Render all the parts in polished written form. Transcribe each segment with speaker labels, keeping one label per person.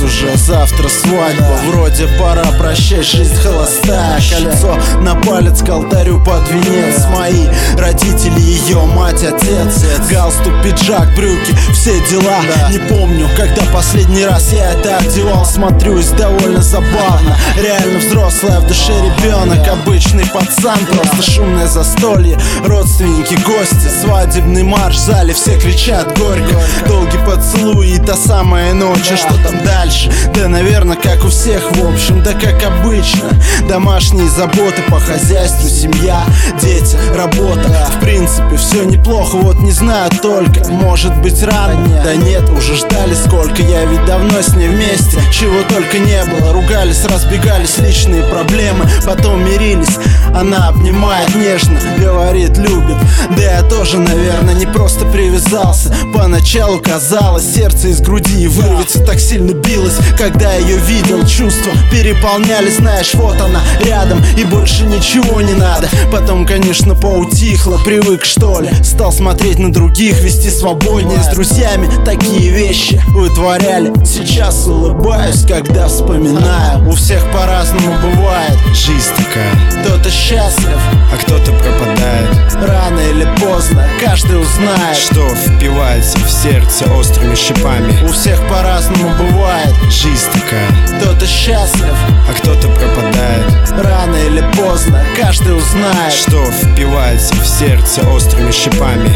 Speaker 1: уже, завтра свадьба. Вроде пора прощать, жизнь холостая. Кольцо на палец к алтарю под венец. Мои родители, ее мать, отец. Галстук, пиджак, брюки, все дела. Не помню, когда последний раз я это одевал. Смотрюсь довольно забавно. Реально взрослая, в душе ребенок. Обычный пацан, просто шумное застолье. Родственники, гости, свадебный марш в зале. Все кричат горько. Долгий поцелуй и та самая ночь. А что там дальше? Да, наверное, как у всех, в общем, да как обычно. Домашние заботы по хозяйству, семья, дети, работа. В принципе, все неплохо, вот не знаю только. Может быть рано? Да нет, уже ждали сколько. Я ведь давно с ней вместе. Чего только не было. Ругались, разбегались, личные проблемы. Потом мирились. Она обнимает нежно, говорит, любит. Да я тоже, наверное, не просто привязался. Поначалу казалось, сердце из груди вырвется, так сильно билось. Когда ее видел, чувства переполнялись. Знаешь, вот она рядом, и больше ничего не надо. Потом, конечно, поутихло, привык что ли. Стал смотреть на других, вести свободнее. С друзьями такие вещи вытворяли. Сейчас улыбаюсь, когда вспоминаю. У всех по-разному бывает.
Speaker 2: Жизнь такая.
Speaker 1: Кто-то счастлив,
Speaker 2: а кто-то пропадает.
Speaker 1: Рано или поздно каждый узнает,
Speaker 2: что впивается в сердце острыми шипами.
Speaker 1: У всех по-разному бывает.
Speaker 2: Жизнь такая.
Speaker 1: Кто-то счастлив,
Speaker 2: а кто-то пропадает.
Speaker 1: Рано или поздно каждый узнает,
Speaker 2: что впивается в сердце острыми шипами.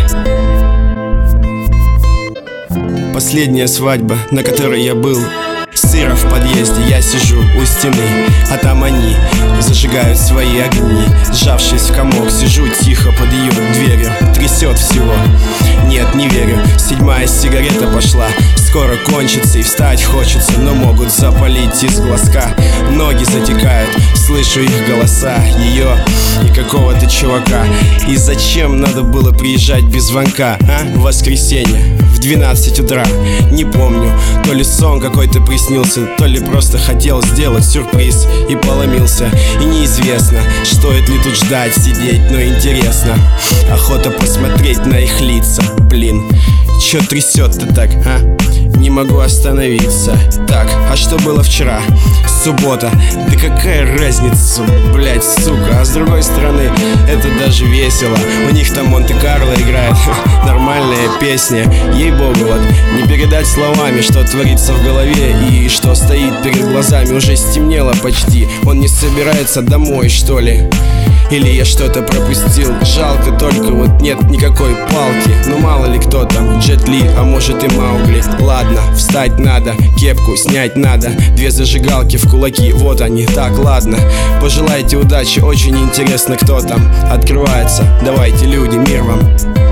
Speaker 2: Последняя свадьба, на которой я был. Сыро в подъезде, я сижу у стены, а там они зажигают свои огни. Сжавшись в комок, сижу тихо под ее дверью. Трясет всего, нет, не верю. 7-я сигарета пошла, скоро кончится и встать хочется. Но могут запалить из глазка. Ноги затекают, слышу их голоса, ее и какого-то чувака. И зачем надо было приезжать без звонка, а? В воскресенье, в 12 утра. Не помню, то ли сон какой-то приснился, то ли просто хотел сделать сюрприз и поломился. И неизвестно, стоит ли тут ждать, сидеть, но интересно. Охота посмотреть на их лица. Блин, чё трясет-то так, а? Не могу остановиться. Так, а что было вчера? Суббота. Да какая разница, блять, сука. А с другой стороны, это даже весело. У них там Монте-Карло играет. Нормальная песня. Ей-богу, вот не передать словами, что творится в голове и что стоит перед глазами. Уже стемнело почти. Он не собирается домой, что ли? Или я что-то пропустил? Жалко только вот нет никакой палки. Ну мало ли кто там, Джет Ли, а может и Маугли. Ладно, встать надо, кепку снять надо. 2 зажигалки в кулаки, вот они, так, ладно. Пожелайте удачи, очень интересно, кто там открывается. Давайте, люди, мир вам.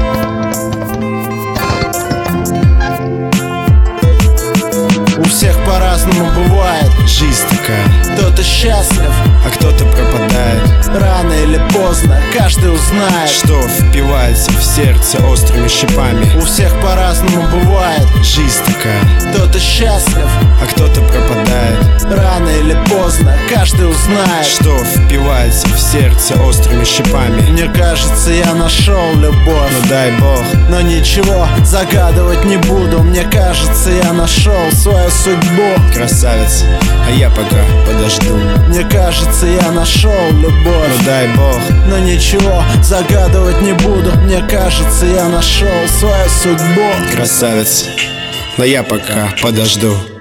Speaker 1: У всех по-разному бывает.
Speaker 2: Жизнь такая.
Speaker 1: Кто-то счастлив,
Speaker 2: а кто-то пропадает.
Speaker 1: Рано или поздно каждый узнает,
Speaker 2: что впивается в сердце острыми шипами.
Speaker 1: У всех по-разному бывает.
Speaker 2: Жизнь такая.
Speaker 1: Кто-то счастлив,
Speaker 2: а кто-то пропадает.
Speaker 1: Рано или поздно каждый узнает,
Speaker 2: что впивается в сердце острыми шипами.
Speaker 1: Мне кажется, я нашел любовь.
Speaker 2: Ну дай бог.
Speaker 1: Но ничего загадывать не буду. Мне кажется, я нашел свою судьбу.
Speaker 2: Красавец, а я пока подожду.
Speaker 1: Мне кажется, я нашел любовь.
Speaker 2: Ну дай бог.
Speaker 1: Но ничего загадывать не буду. Мне кажется, я нашел свою судьбу.
Speaker 2: Красавец, но я пока подожду.